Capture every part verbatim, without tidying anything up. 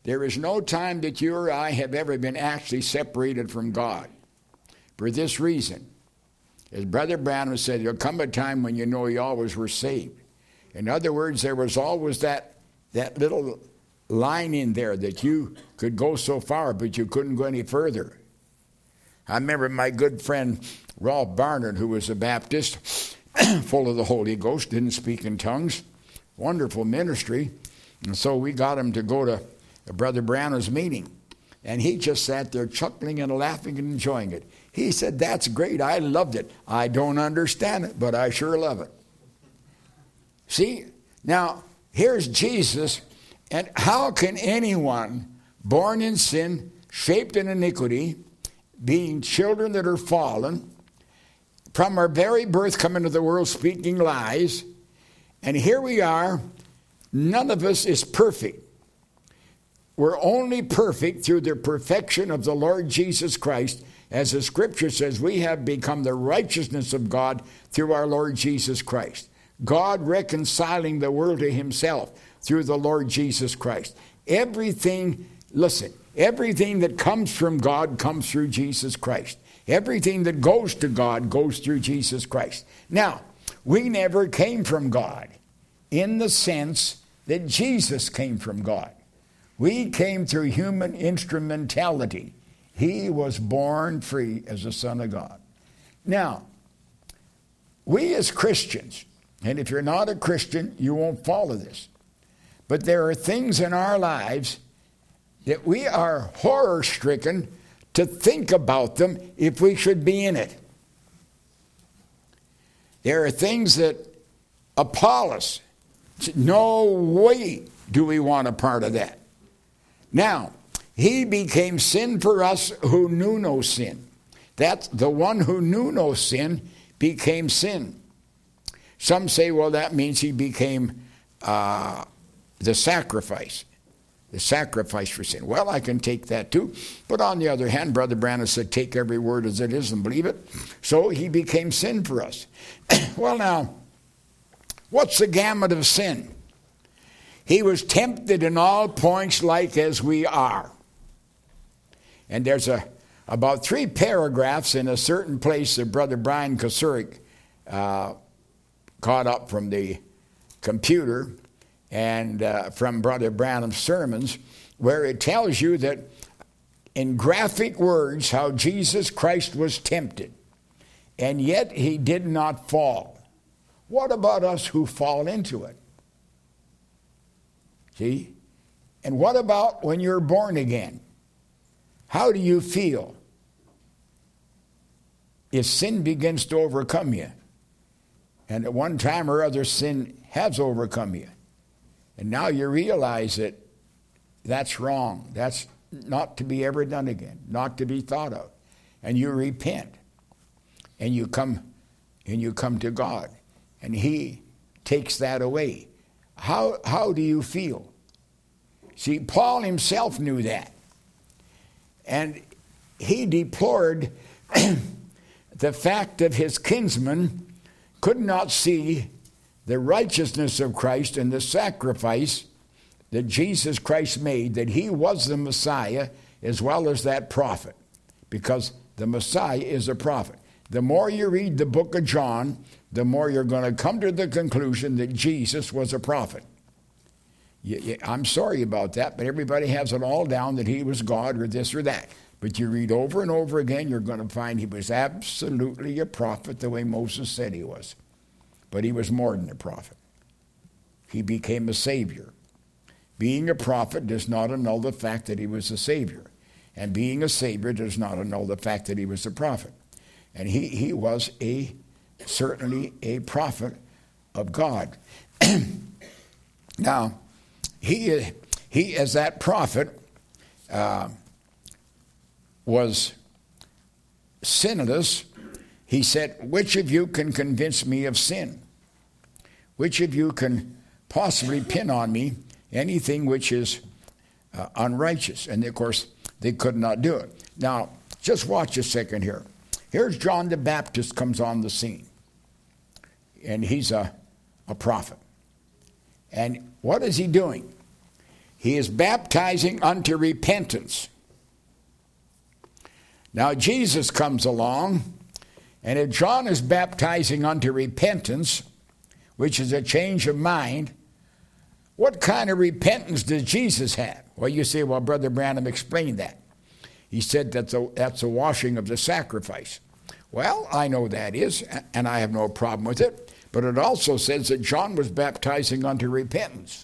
There is no time that you or I have ever been actually separated from God. For this reason, as Brother Branham said, there'll come a time when you know you always were saved. In other words, there was always that, that little line in there that you could go so far, but you couldn't go any further. I remember my good friend Rolf Barnard, who was a Baptist, full of the Holy Ghost, didn't speak in tongues, wonderful ministry. And so we got him to go to Brother Branham's meeting. And he just sat there chuckling and laughing and enjoying it. He said, "That's great. I loved it. I don't understand it, but I sure love it." See, now here's Jesus. And how can anyone born in sin, shaped in iniquity, being children that are fallen, from our very birth come into the world speaking lies, and here we are, none of us is perfect. We're only perfect through the perfection of the Lord Jesus Christ. As the Scripture says, we have become the righteousness of God through our Lord Jesus Christ. God reconciling the world to himself through the Lord Jesus Christ. Everything, listen, everything that comes from God comes through Jesus Christ. Everything that goes to God goes through Jesus Christ. Now, we never came from God in the sense that Jesus came from God. We came through human instrumentality. He was born free as a son of God. Now, we as Christians, and if you're not a Christian, you won't follow this, but there are things in our lives that we are horror-stricken to think about them if we should be in it. There are things that appall us. No way do we want a part of that. Now, he became sin for us who knew no sin. That's the one who knew no sin became sin. Some say, well, that means he became uh, the sacrifice. The sacrifice for sin. Well, I can take that too. But on the other hand, Brother Branham said, take every word as it is and believe it. So he became sin for us. Well, now, what's the gamut of sin? He was tempted in all points like as we are. And there's a about three paragraphs in a certain place that Brother Brian Kasurik uh, caught up from the computer and uh, from Brother Branham's sermons, where it tells you that in graphic words how Jesus Christ was tempted, and yet he did not fall. What about us who fall into it? See? And what about when you're born again? How do you feel if sin begins to overcome you? And at one time or other, sin has overcome you. And now you realize that that's wrong. That's not to be ever done again, not to be thought of. And you repent. And you come and you come to God. And he takes that away. How, how do you feel? See, Paul himself knew that. And he deplored the fact that his kinsmen could not see the righteousness of Christ and the sacrifice that Jesus Christ made, that he was the Messiah as well as that prophet, because the Messiah is a prophet. The more you read the book of John, the more you're going to come to the conclusion that Jesus was a prophet. You, you, I'm sorry about that, but everybody has it all down that he was God or this or that. But you read over and over again, you're going to find he was absolutely a prophet the way Moses said he was. But he was more than a prophet. He became a savior. Being a prophet does not annul the fact that he was a savior. And being a savior does not annul the fact that he was a prophet. And he, he was a certainly a prophet of God. Now, he, he as that prophet uh, was sinless. He said, which of you can convince me of sin? Which of you can possibly pin on me anything which is uh, unrighteous? And of course, they could not do it. Now, just watch a second here. Here's John the Baptist comes on the scene. And he's a, a prophet. And what is he doing? he is baptizing unto repentance. Now Jesus comes along, and if John is baptizing unto repentance, which is a change of mind, what kind of repentance does Jesus have? Well, you say, well, Brother Branham explained that. He said that's a, that's a washing of the sacrifice. Well, I know that is, and I have no problem with it. But it also says that John was baptizing unto repentance.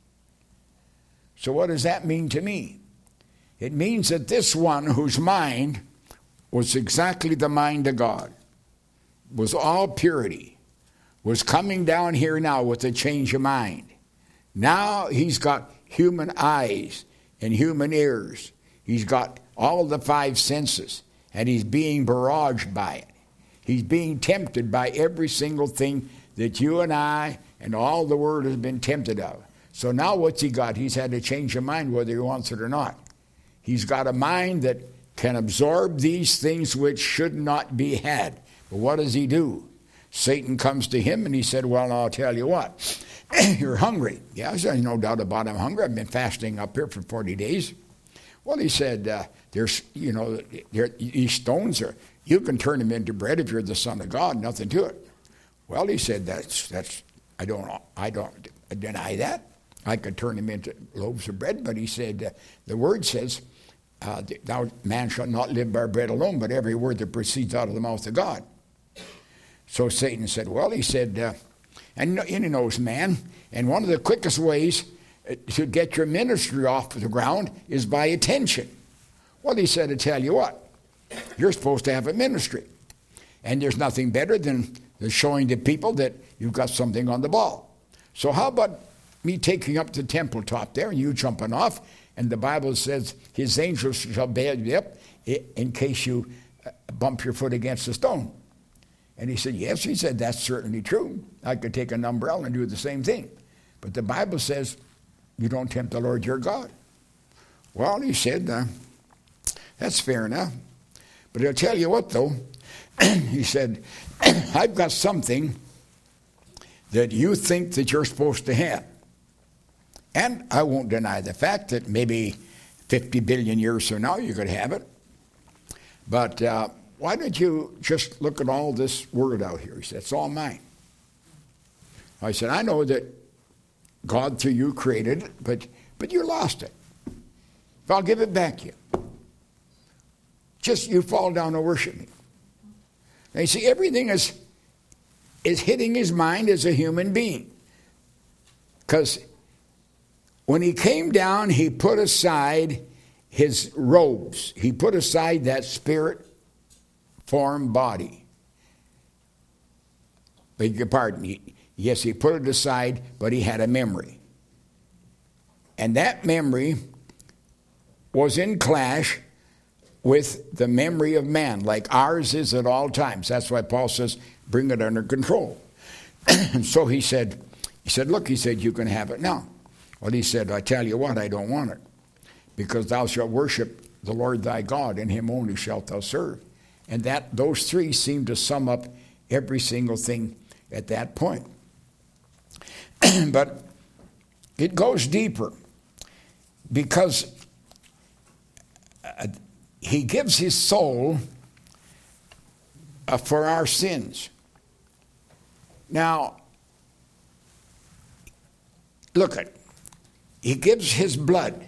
So what does that mean to me? It means that this one whose mind was exactly the mind of God, was all purity, was coming down here now with a change of mind. Now he's got human eyes and human ears. He's got all the five senses, and he's being barraged by it. He's being tempted by every single thing that you and I and all the world has been tempted of. So now what's he got? He's had a change of mind whether he wants it or not. He's got a mind that can absorb these things which should not be had. But what does he do? Satan comes to him and he said, well, I'll tell you what. You're hungry. Yes, there's no doubt about it. I'm hungry. I've been fasting up here for forty days. Well, he said, uh, there's, you know, there, these stones are, you can turn them into bread if you're the Son of God, nothing to it. Well, he said, that's, that's, I don't, I don't deny that. I could turn them into loaves of bread, but he said, uh, the word says, uh, thou man shall not live by bread alone, but every word that proceeds out of the mouth of God. So Satan said, well, he said, uh, and he knows man, and one of the quickest ways to get your ministry off the ground is by attention. Well, he said, I tell you what, you're supposed to have a ministry. And there's nothing better than, than showing the people that you've got something on the ball. So how about me taking up the temple top there and you jumping off? And the Bible says his angels shall bear you up in case you bump your foot against a stone. And he said, yes, he said, that's certainly true. I could take an umbrella and do the same thing. But the Bible says you don't tempt the Lord your God. Well, he said, uh, that's fair enough. But I'll tell you what, though. He said, I've got something that you think that you're supposed to have. And I won't deny the fact that maybe fifty billion years from now you could have it. But uh, why don't you just look at all this word out here? He said, it's all mine. I said, I know that God through you created it, but, but you lost it. If I'll give it back to you. Just you fall down and worship me. Now you see, everything is, is hitting his mind as a human being. Because when he came down, he put aside his robes. He put aside that spirit-formed body. Beg your pardon. He, yes, he put it aside, but he had a memory. And that memory was in clash with the memory of man, like ours is at all times. That's why Paul says, bring it under control. And so he said, he said, look, he said, you can have it now. Well, he said, I tell you what, I don't want it. Because thou shalt worship the Lord thy God, and him only shalt thou serve. And that those three seem to sum up every single thing at that point. But it goes deeper. Because uh, he gives his soul uh, for our sins. Now, look at it. He gives his blood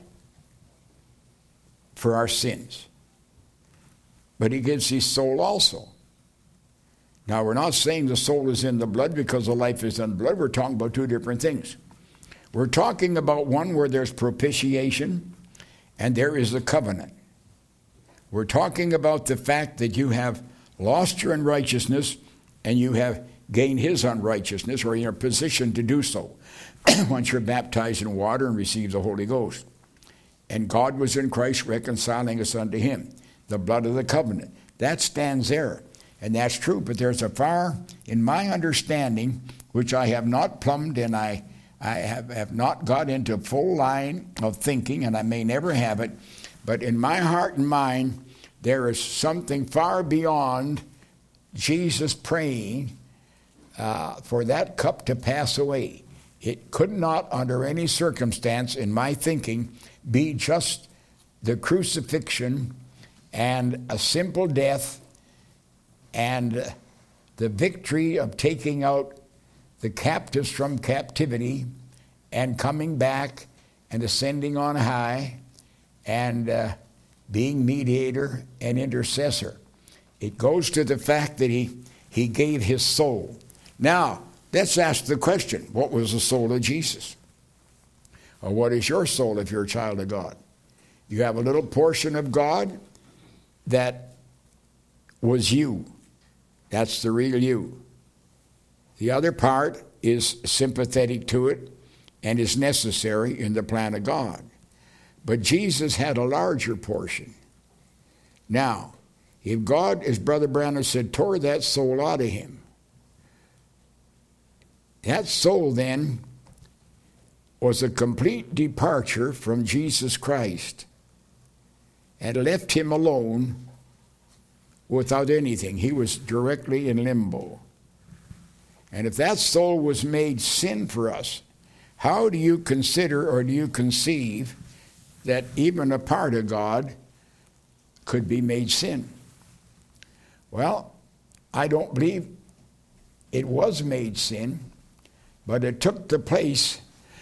for our sins. But he gives his soul also. Now, we're not saying the soul is in the blood because the life is in the blood. We're talking about two different things. We're talking about one where there's propitiation and there is a covenant. We're talking about the fact that you have lost your unrighteousness and you have gained his unrighteousness, or you're in a position to do so once you're baptized in water and receive the Holy Ghost. And God was in Christ reconciling us unto him. The blood of the covenant. That stands there. And that's true. But there's a far, in my understanding, which I have not plumbed and I, I have, have not got into full line of thinking, and I may never have it. But in my heart and mind, there is something far beyond Jesus praying uh, for that cup to pass away. It could not, under any circumstance, in my thinking, be just the crucifixion and a simple death and the victory of taking out the captives from captivity and coming back and ascending on high and uh, being mediator and intercessor. It goes to the fact that he, he gave his soul. Now, let's ask the question, what was the soul of Jesus? Or what is your soul if you're a child of God? You have a little portion of God that was you. That's the real you. The other part is sympathetic to it and is necessary in the plan of God. But Jesus had a larger portion. Now, if God, as Brother Branham said, tore that soul out of him, that soul then was a complete departure from Jesus Christ and left him alone without anything. He was directly in limbo. And if that soul was made sin for us, how do you consider or do you conceive that even a part of God could be made sin? Well, I don't believe it was made sin, but it took the place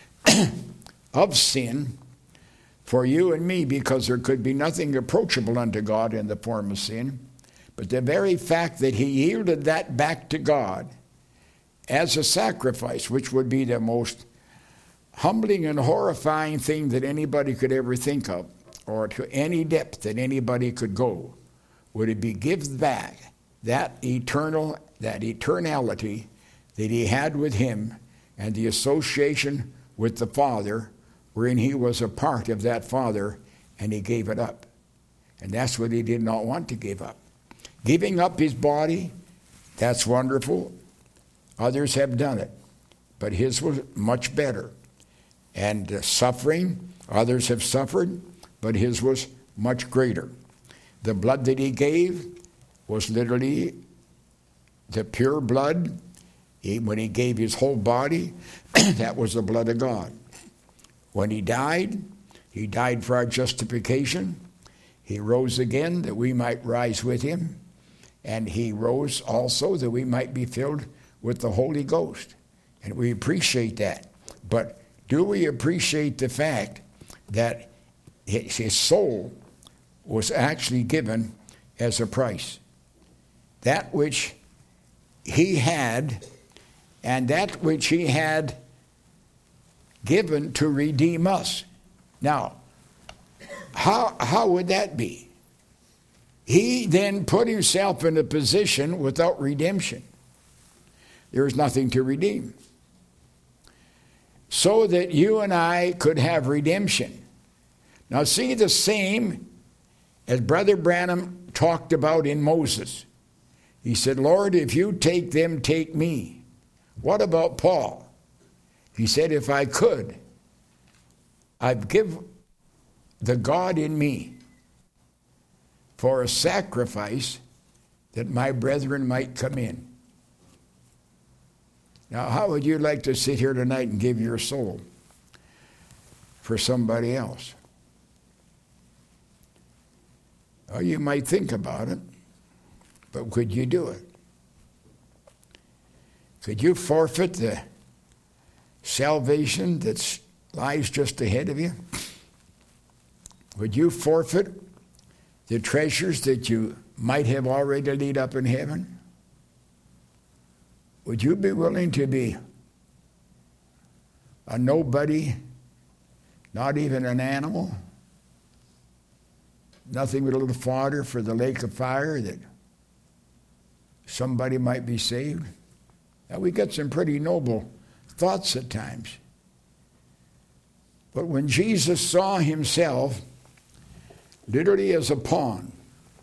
of sin for you and me, because there could be nothing approachable unto God in the form of sin. But the very fact that he yielded that back to God as a sacrifice, which would be the most humbling and horrifying thing that anybody could ever think of, or to any depth that anybody could go, would it be give back that eternal, that eternality that he had with him and the association with the Father, wherein he was a part of that Father, and he gave it up. And that's what he did not want to give up. Giving up his body, that's wonderful. Others have done it, but his was much better. And uh, suffering, others have suffered, but his was much greater. The blood that he gave was literally the pure blood. He, when he gave his whole body, that was the blood of God. When he died, he died for our justification. He rose again that we might rise with him. And he rose also that we might be filled with the Holy Ghost. And we appreciate that. But do we appreciate the fact that his soul was actually given as a price? That which he had, and that which he had given to redeem us. Now, how, how would that be? He then put himself in a position without redemption. There is nothing to redeem. So that you and I could have redemption. Now see, the same as Brother Branham talked about in Moses. He said, Lord, if you take them, take me. What about Paul? He said, if I could, I'd give the God in me for a sacrifice that my brethren might come in. Now, how would you like to sit here tonight and give your soul for somebody else? Well, you might think about it, but could you do it? Could you forfeit the salvation that lies just ahead of you? Would you forfeit the treasures that you might have already laid up in heaven? Would you be willing to be a nobody, not even an animal, nothing but a little fodder for the lake of fire that somebody might be saved? Now, we get some pretty noble thoughts at times. But when Jesus saw himself literally as a pawn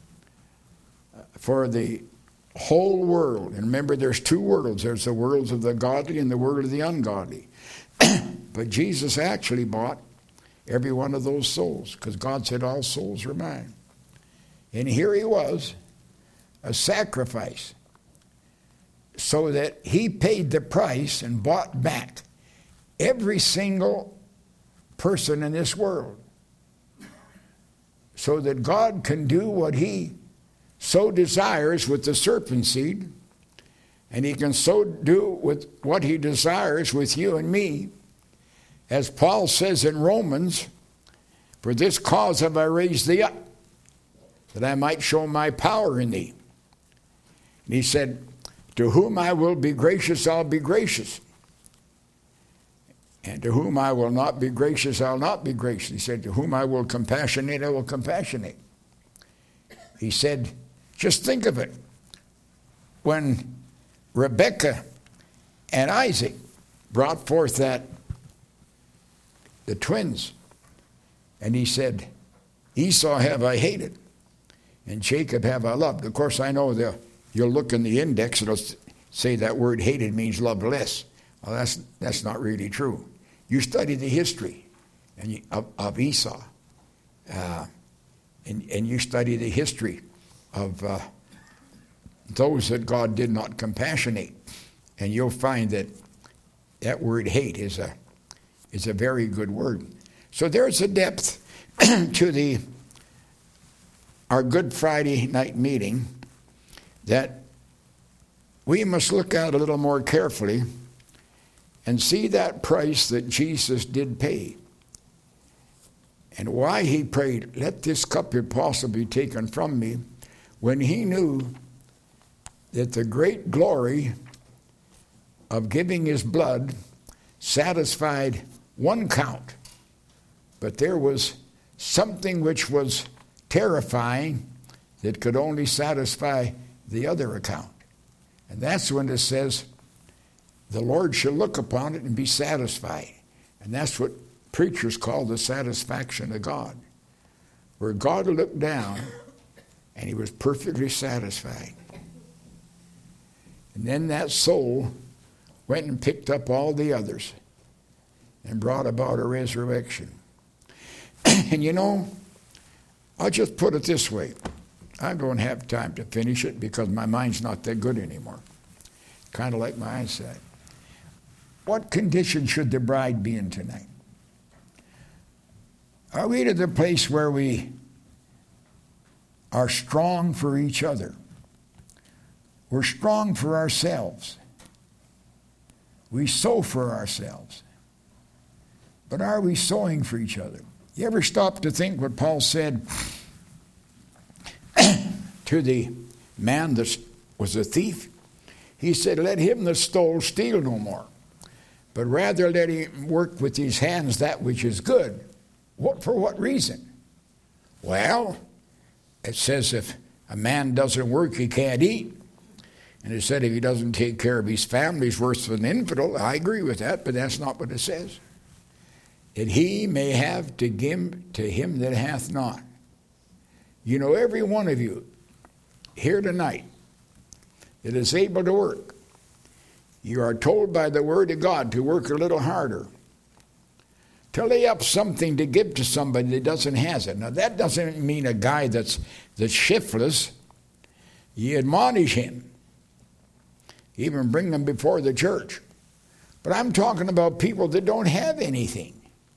for the whole world, and remember there's two worlds, there's the worlds of the godly and the world of the ungodly. But Jesus actually bought every one of those souls, because God said all souls are mine. And here he was, a sacrifice, so that he paid the price and bought back every single person in this world, so that God can do what he so desires with the serpent seed, and he can so do with what he desires with you and me. As Paul says in Romans, for this cause have I raised thee up, that I might show my power in thee. And he said, to whom I will be gracious, I'll be gracious. And to whom I will not be gracious, I'll not be gracious. He said, to whom I will compassionate, I will compassionate. He said, just think of it. When Rebekah and Isaac brought forth that, the twins, and he said, Esau have I hated, and Jacob have I loved. Of course, I know the, you'll look in the index, it'll say that word hated means loved less. Well, that's, that's not really true. You study the history and you, of, of Esau, uh, and, and you study the history of uh, those that God did not compassionate, and you'll find that that word hate is a, is a very good word. So there's a depth to the our Good Friday night meeting that we must look at a little more carefully and see that price that Jesus did pay, and why he prayed, let this cup if possible be taken from me, when he knew that the great glory of giving his blood satisfied one count, but there was something which was terrifying that could only satisfy the other account. And that's when it says, the Lord shall look upon it and be satisfied. And that's what preachers call the satisfaction of God, where God looked down and he was perfectly satisfied. And then that soul went and picked up all the others and brought about a resurrection. And you know, I'll just put it this way. I don't have time to finish it because my mind's not that good anymore. Kind of like my eyesight. What condition should the bride be in tonight? Are we to the place where we are strong for each other? We're strong for ourselves. We sow for ourselves. But are we sowing for each other? You ever stop to think what Paul said to the man that was a thief? He said, let him that stole steal no more, but rather let him work with his hands that which is good. What, for what reason? Well, it says if a man doesn't work, he can't eat. And it said if he doesn't take care of his family, he's worse than an infidel. I agree with that, but that's not what it says. That he may have to give to him that hath not. You know, every one of you here tonight that is able to work, you are told by the Word of God to work a little harder, to lay up something to give to somebody that doesn't have it. Now, that doesn't mean a guy that's, that's shiftless. You admonish him, even bring them before the church. But I'm talking about people that don't have anything.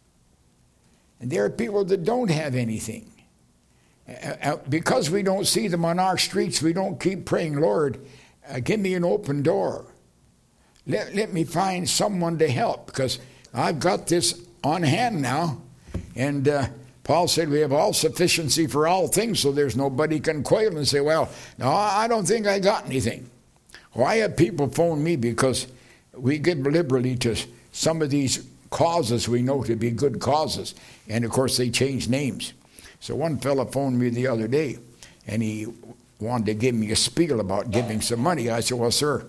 And there are people that don't have anything. Uh, because we don't see them on our streets, we don't keep praying, Lord, uh, give me an open door. Let, let me find someone to help, because I've got this on hand now. And uh, Paul said we have all sufficiency for all things, so there's nobody can quail and say, well, no, I don't think I got anything. Why have people phone me? Because we give liberally to some of these causes we know to be good causes. And, of course, they change names. So one fellow phoned me the other day, and he wanted to give me a spiel about giving some money. I said, well, sir,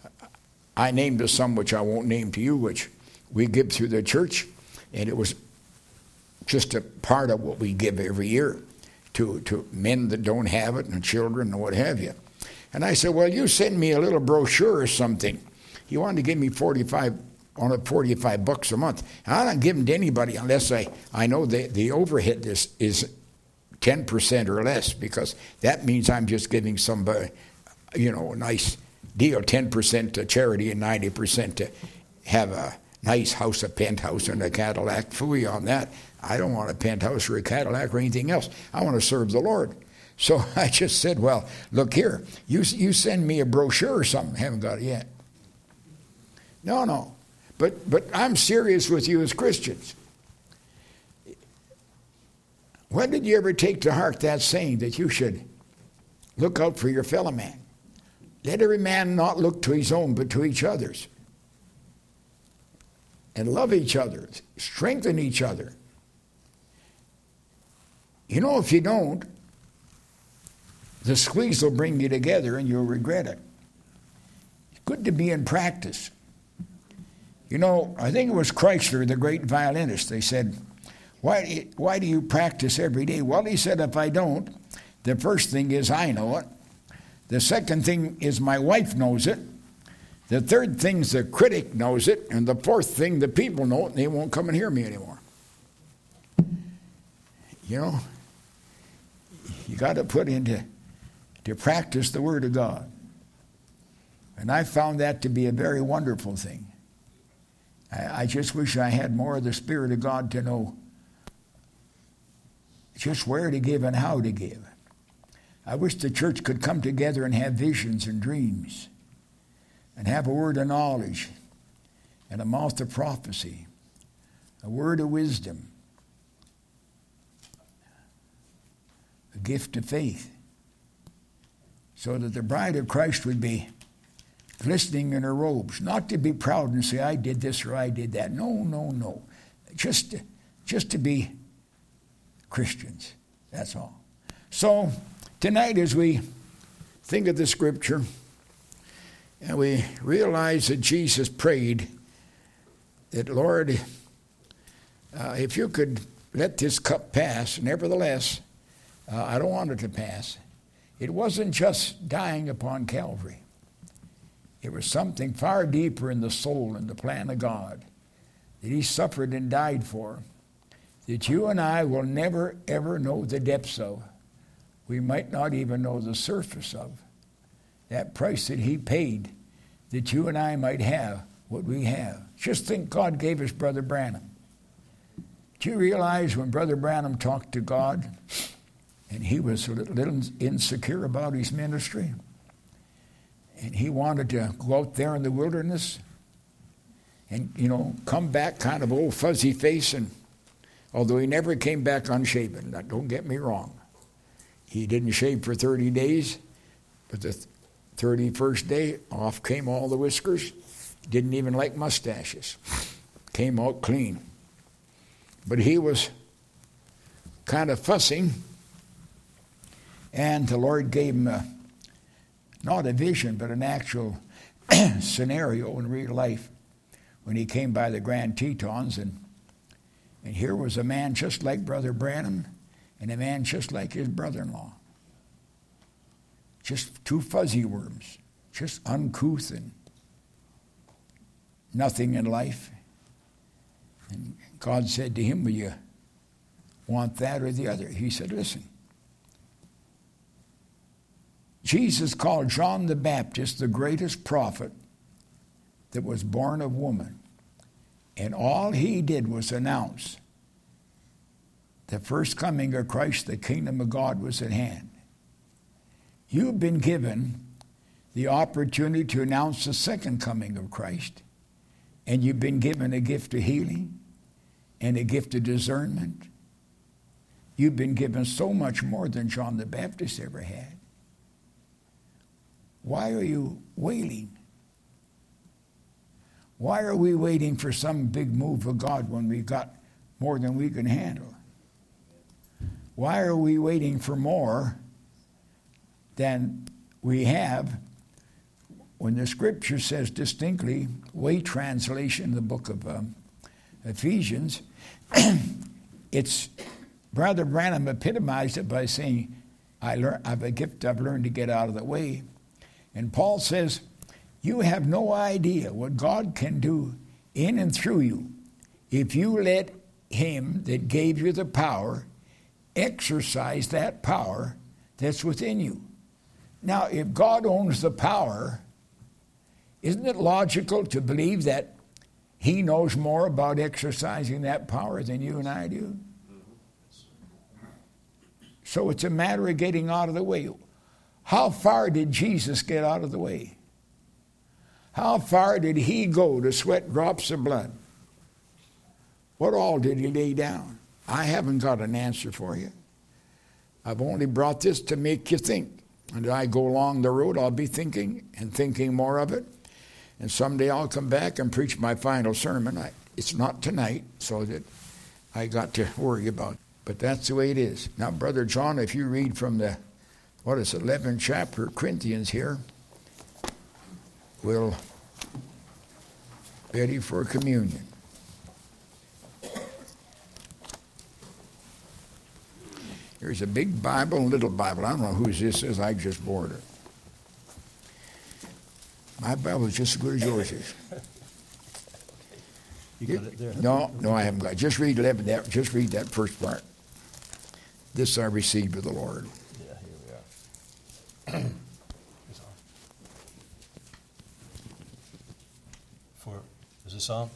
I named a sum which I won't name to you, which we give through the church, and it was just a part of what we give every year to, to men that don't have it and children and what have you. And I said, well, you send me a little brochure or something. He wanted to give me forty-five, on forty-five bucks a month. And I don't give them to anybody unless I, I know the, the overhead is, is ten percent or less, because that means I'm just giving somebody, you know, a nice deal, ten percent to charity and ninety percent to have a, nice house, a penthouse, and a Cadillac. Phooey on that. I don't want a penthouse or a Cadillac or anything else. I want to serve the Lord. So I just said, well, look here. You, you send me a brochure or something. Haven't got it yet. No, no. But, but I'm serious with you as Christians. When did you ever take to heart that saying that you should look out for your fellow man? Let every man not look to his own, but to each other's. And love each other. Strengthen each other. You know, if you don't, the squeeze will bring you together and you'll regret it. It's good to be in practice. You know, I think it was Chrysler, the great violinist. They said, why, why do you practice every day? Well, he said, if I don't, the first thing is I know it. The second thing is my wife knows it. The third thing is the critic knows it. And the fourth thing, the people know it, and they won't come and hear me anymore. You know, you got to put into to practice the Word of God. And I found that to be a very wonderful thing. I, I just wish I had more of the Spirit of God to know just where to give and how to give. I wish the church could come together and have visions and dreams and have a word of knowledge and a mouth of prophecy, a word of wisdom, a gift of faith, so that the bride of Christ would be glistening in her robes, not to be proud and say, I did this or I did that. No, no, no. Just, just to be Christians. That's all. So tonight as we think of the scripture and we realize that Jesus prayed that, Lord, uh, if you could let this cup pass, nevertheless, uh, I don't want it to pass. It wasn't just dying upon Calvary. It was something far deeper in the soul and the plan of God that he suffered and died for, that you and I will never, ever know the depths of. We might not even know the surface of. That price that he paid, that you and I might have what we have. Just think God gave us Brother Branham. Do you realize when Brother Branham talked to God, and he was a little insecure about his ministry, and he wanted to go out there in the wilderness and, you know, come back kind of old fuzzy face, and although he never came back unshaven, now, don't get me wrong. He didn't shave for thirty days, but the thirty-first day, off came all the whiskers. Didn't even like mustaches. Came out clean. But he was kind of fussing, and the Lord gave him a, not a vision, but an actual scenario in real life when he came by the Grand Tetons, and and here was a man just like Brother Branham and a man just like his brother-in-law. Just two fuzzy worms, just uncouth and nothing in life. And God said to him, will you want that or the other? He said, listen, Jesus called John the Baptist the greatest prophet that was born of woman. And all he did was announce the first coming of Christ, the kingdom of God was at hand. You've been given the opportunity to announce the second coming of Christ, and you've been given a gift of healing and a gift of discernment. You've been given so much more than John the Baptist ever had. Why are you waiting? Why are we waiting for some big move of God when we've got more than we can handle? Why are we waiting for more than we have when the scripture says distinctly, way translation in the book of um, Ephesians, it's Brother Branham epitomized it by saying, I, learn, I have a gift I've learned to get out of the way. And Paul says, you have no idea what God can do in and through you if you let him that gave you the power exercise that power that's within you. Now, if God owns the power, isn't it logical to believe that He knows more about exercising that power than you and I do. So it's a matter of getting out of the way. How far did Jesus get out of the way? How far did he go to sweat drops of blood? What all did he lay down? I haven't got an answer for you. I've only brought this to make you think. And as I go along the road, I'll be thinking and thinking more of it. And someday I'll come back and preach my final sermon. I, it's not tonight, so that I got to worry about it. But that's the way it is. Now, Brother John, if you read from the, what is it, eleventh chapter of Corinthians here, we'll be ready for communion. Here's a big Bible and little Bible. I don't know whose this is. I just borrowed it. My Bible is just as good as yours is. You got it there? No, no, I haven't got it. Just read eleven. That, just read that first part. This I received of the Lord. Yeah, here we are. For is this on?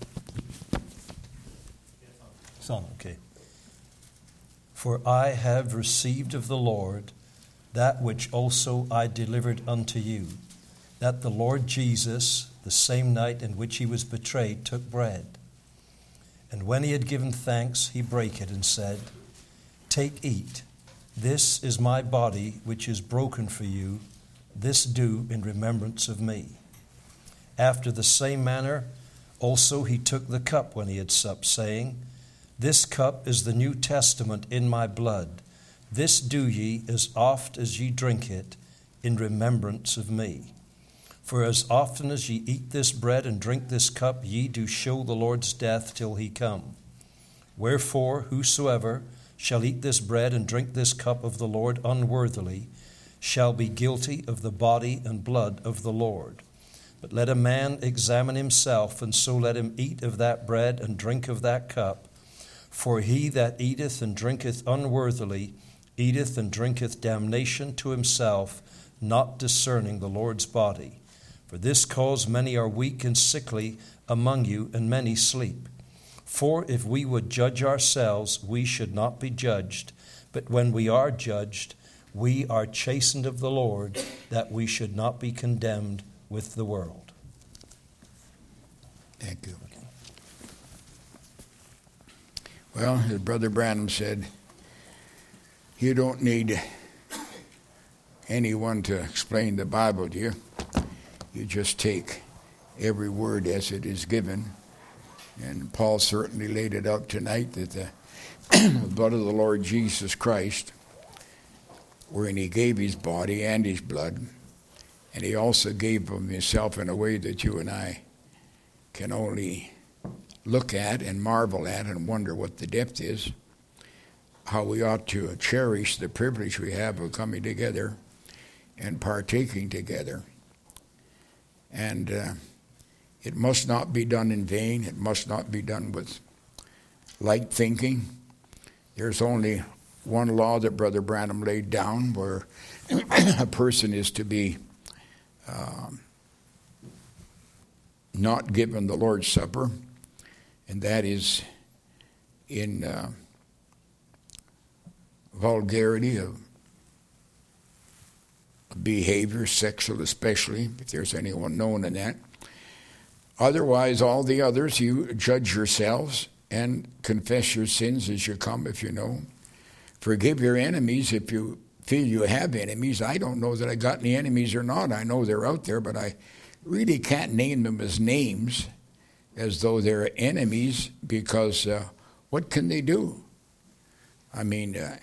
It's on. Okay. For I have received of the Lord that which also I delivered unto you, that the Lord Jesus, the same night in which he was betrayed, took bread. And when he had given thanks, he brake it and said, Take, eat. This is my body, which is broken for you. This do in remembrance of me. After the same manner also he took the cup when he had supped, saying, This cup is the New Testament in my blood. This do ye as oft as ye drink it in remembrance of me. For as often as ye eat this bread and drink this cup, ye do show the Lord's death till he come. Wherefore, whosoever shall eat this bread and drink this cup of the Lord unworthily shall be guilty of the body and blood of the Lord. But let a man examine himself, and so let him eat of that bread and drink of that cup. For he that eateth and drinketh unworthily eateth and drinketh damnation to himself, not discerning the Lord's body. For this cause many are weak and sickly among you, and many sleep. For if we would judge ourselves, we should not be judged. But when we are judged, we are chastened of the Lord, that we should not be condemned with the world. Thank you. Well, as Brother Branham said, you don't need anyone to explain the Bible to you. You just take every word as it is given. And Paul certainly laid it out tonight that the blood of the Lord Jesus Christ, wherein he gave his body and his blood, and he also gave of himself in a way that you and I can only look at and marvel at and wonder what the depth is, how we ought to cherish the privilege we have of coming together and partaking together. And uh, it must not be done in vain. It must not be done with light thinking. There's only one law that Brother Branham laid down, where a person is to be um, not given the Lord's Supper, and that is in uh, vulgarity of behavior, sexual especially, if there's anyone known in that. Otherwise, all the others, you judge yourselves and confess your sins as you come, if you know. Forgive your enemies if you feel you have enemies. I don't know that I got any enemies or not. I know they're out there, but I really can't name them as names as though they're enemies, because uh, what can they do? I mean, uh,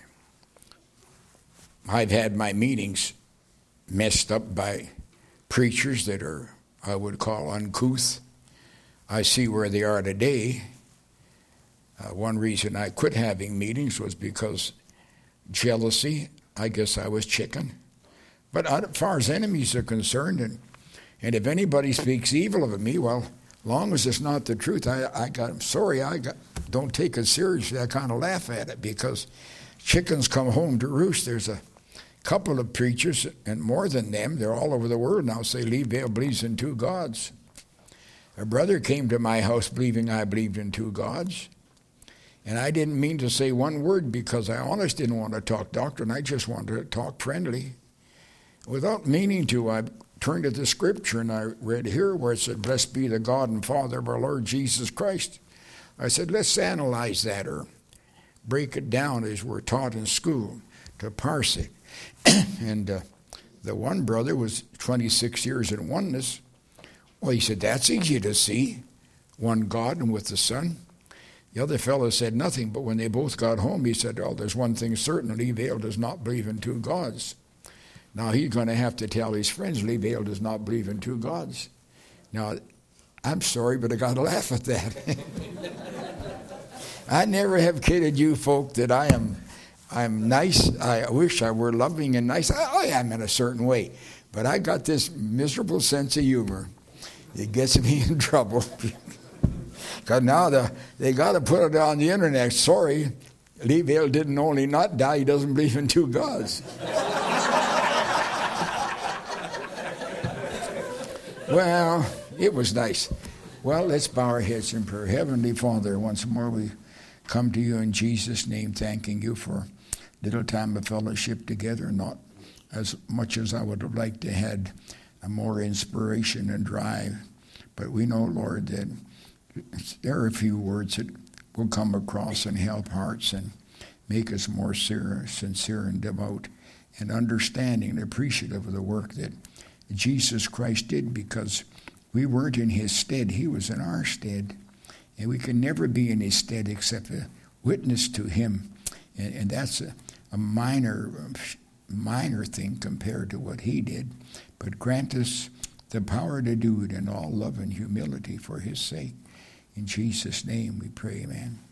I've had my meetings messed up by preachers that are, I would call, uncouth. I see where they are today. Uh, one reason I quit having meetings was because jealousy. I guess I was chicken. But as far as enemies are concerned, and, and if anybody speaks evil of me, well, long as it's not the truth, I, I got, I'm sorry, I got, don't take it seriously. I kind of laugh at it, because chickens come home to roost. There's a couple of preachers, and more than them, they're all over the world now, say Leadville believes in two gods. A brother came to my house believing I believed in two gods. And I didn't mean to say one word because I honestly didn't want to talk doctrine. I just wanted to talk friendly. Without meaning to, I turned to the scripture and I read here where it said, "Blessed be the God and Father of our Lord Jesus Christ." I said, let's analyze that or break it down as we're taught in school to parse it. and uh, the one brother was twenty-six years in oneness. Well, he said, that's easy to see, one God and with the Son. The other fellow said nothing, but when they both got home, he said, oh, there's one thing certain, Lee Vale does not believe in two gods. Now he's going to have to tell his friends, Lee Vale does not believe in two gods. Now, I'm sorry, but I got to laugh at that. I never have kidded you folk that I am I'm nice. I wish I were loving and nice. I, I am in a certain way. But I got this miserable sense of humor. It gets me in trouble. Because now the, they got to put it on the internet. Sorry, Lee Vale didn't only not die, he doesn't believe in two gods. Well, it was nice. Well, let's bow our heads in prayer. Heavenly Father, once more we come to you in Jesus' name, thanking you for a little time of fellowship together, not as much as I would have liked to had a more inspiration and drive. But we know, Lord, that there are a few words that will come across and help hearts and make us more sincere and devout and understanding and appreciative of the work that Jesus Christ did, because we weren't in his stead, he was in our stead. And we can never be in his stead except a witness to him. And, and that's a, a minor, minor thing compared to what he did. But grant us the power to do it in all love and humility for his sake. In Jesus' name we pray, amen.